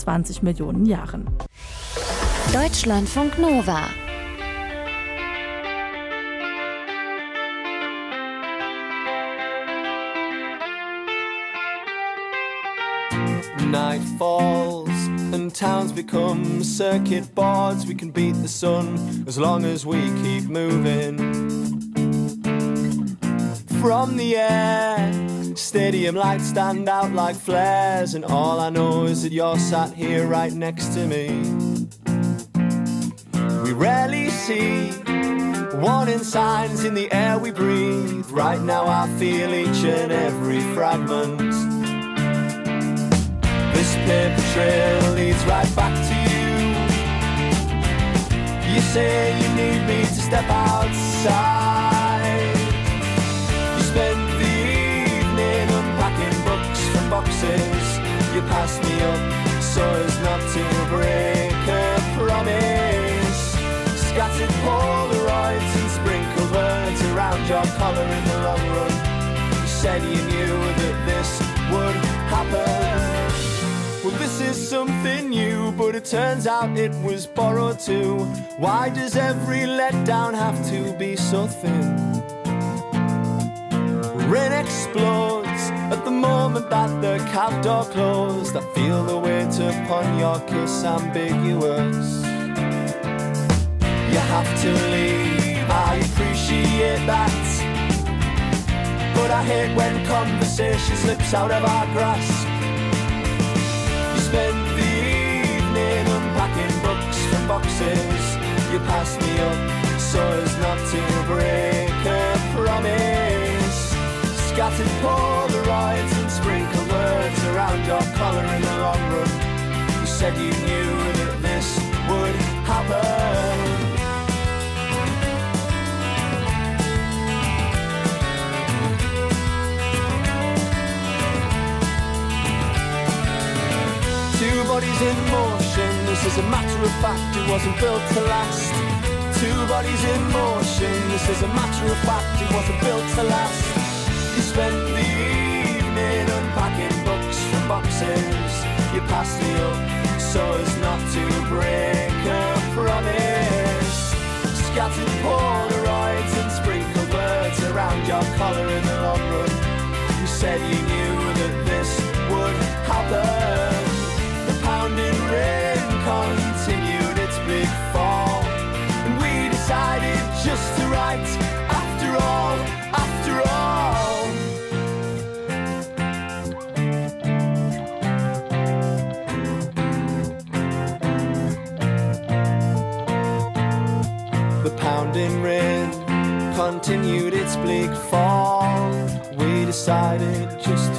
20 Millionen Jahren. Deutschlandfunk Nova. Night falls and towns become circuit boards. We can beat the sun as long as we keep moving. From the air, stadium lights stand out like flares, and all I know is that you're sat here right next to me. We rarely see warning signs in the air we breathe. Right now I feel each and every fragment. This paper trail leads right back to you. You say you need me to step outside. You spend the evening unpacking books from boxes. You pass me up so as not to break a promise. Scattered Polaroids and sprinkled words around your collar in the long run. You said you knew that this would happen. Well, this is something new, but it turns out it was borrowed too. Why does every letdown have to be so thin? Rain explodes at the moment that the cab door closed. I feel the weight upon your kiss ambiguous. You have to leave, I appreciate that, but I hate when conversation slips out of our grasp. Spend the evening unpacking books from boxes. You pass me up so as not to break a promise. Scattered Polaroids and sprinkled words around your collar in the long run. You said you knew that this would happen. Two bodies in motion, this is a matter of fact, it wasn't built to last. Two bodies in motion, this is a matter of fact, it wasn't built to last. You spent the evening unpacking books from boxes. You passed me up so as not to break a promise. Scattered Polaroids and sprinkled words around your collar in the long run. You said you knew that this would happen. Pounding rain continued its big fall, and we decided just to write after all, after all. The pounding rain continued its bleak fall.